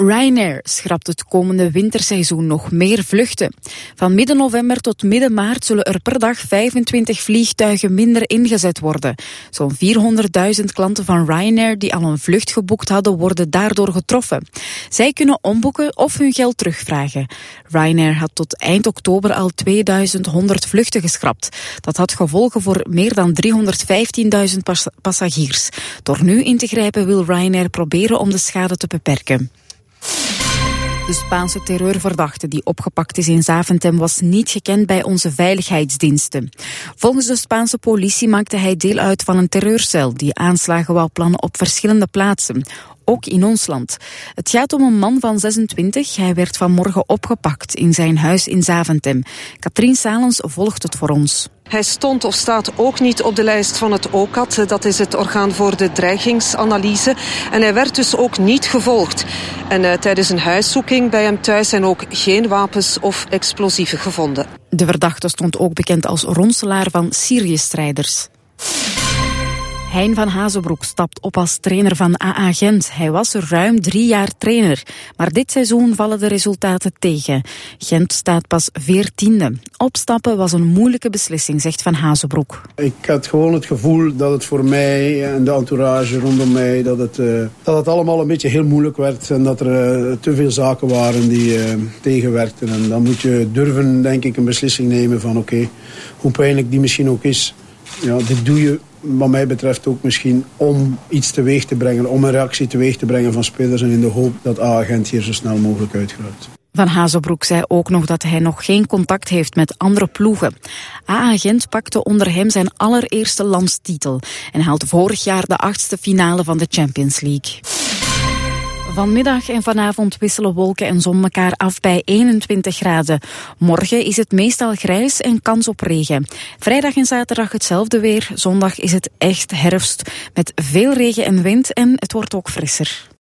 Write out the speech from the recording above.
Ryanair schrapt het komende winterseizoen nog meer vluchten. Van midden november tot midden maart zullen er per dag 25 vliegtuigen minder ingezet worden. Zo'n 400.000 klanten van Ryanair die al een vlucht geboekt hadden, worden daardoor getroffen. Zij kunnen omboeken of hun geld terugvragen. Ryanair had tot eind oktober al 2100 vluchten geschrapt. Dat had gevolgen voor meer dan 315.000 passagiers. Door nu in te grijpen wil Ryanair proberen om de schade te beperken. De Spaanse terreurverdachte die opgepakt is in Zaventem was niet gekend bij onze veiligheidsdiensten. Volgens de Spaanse politie maakte hij deel uit van een terreurcel die aanslagen wou plannen op verschillende plaatsen. Ook in ons land. Het gaat om een man van 26. Hij werd vanmorgen opgepakt in zijn huis in Zaventem. Katrien Salens volgt het voor ons. Hij stond of staat ook niet op de lijst van het OCAT. Dat is het orgaan voor de dreigingsanalyse. En hij werd dus ook niet gevolgd. En tijdens een huiszoeking bij hem thuis zijn ook geen wapens of explosieven gevonden. De verdachte stond ook bekend als ronselaar van Syrië-strijders. Hein van Hazenbroek stapt op als trainer van AA Gent. Hij was er ruim 3 jaar trainer. Maar dit seizoen vallen de resultaten tegen. Gent staat pas 14e. Opstappen was een moeilijke beslissing, zegt Van Hazenbroek. Ik had gewoon het gevoel dat het voor mij en de entourage rondom mij, dat het allemaal een beetje heel moeilijk werd. En dat er te veel zaken waren die tegenwerkten. En dan moet je durven, denk ik, een beslissing nemen van oké, hoe pijnlijk die misschien ook is. Ja, dit doe je wat mij betreft ook misschien om iets teweeg te brengen, om een reactie teweeg te brengen van spelers en in de hoop dat AA Gent hier zo snel mogelijk uitgeraakt. Van Hazenbroek zei ook nog dat hij nog geen contact heeft met andere ploegen. AA Gent pakte onder hem zijn allereerste landstitel en haalde vorig jaar de 8e finale van de Champions League. Vanmiddag en vanavond wisselen wolken en zon elkaar af bij 21 graden. Morgen is het meestal grijs en kans op regen. Vrijdag en zaterdag hetzelfde weer. Zondag is het echt herfst met veel regen en wind en het wordt ook frisser.